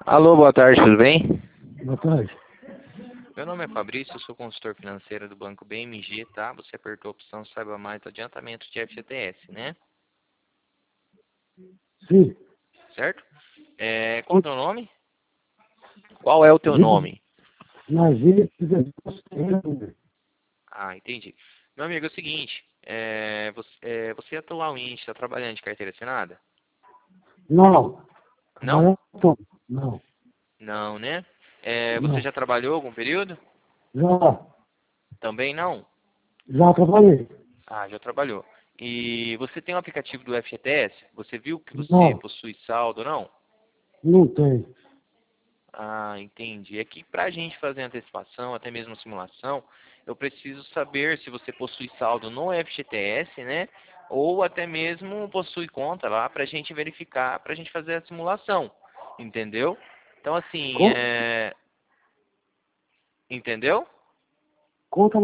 Alô, boa tarde, tudo bem? Boa tarde. Meu nome é Fabrício, eu sou consultor financeiro do Banco BMG, tá? Você apertou a opção Saiba Mais do adiantamento de FGTS, né? Sim. Certo? Qual é o teu nome? Qual é o teu nome? Nazir, Ah, entendi. Meu amigo, é o seguinte, você atualmente está trabalhando de carteira assinada? não. Não? Não. Não, né? Você Não. já trabalhou algum período? Já. Também não? Já trabalhei. Ah, já trabalhou. E você tem o aplicativo do FGTS? Você viu que você Não. possui saldo ou não? Não tem. Ah, entendi. É que para a gente fazer antecipação, até mesmo simulação, eu preciso saber se você possui saldo no FGTS, né? Ou até mesmo possui conta lá para a gente verificar, para a gente fazer a simulação. Entendeu? Então, assim, Conta entendeu? conta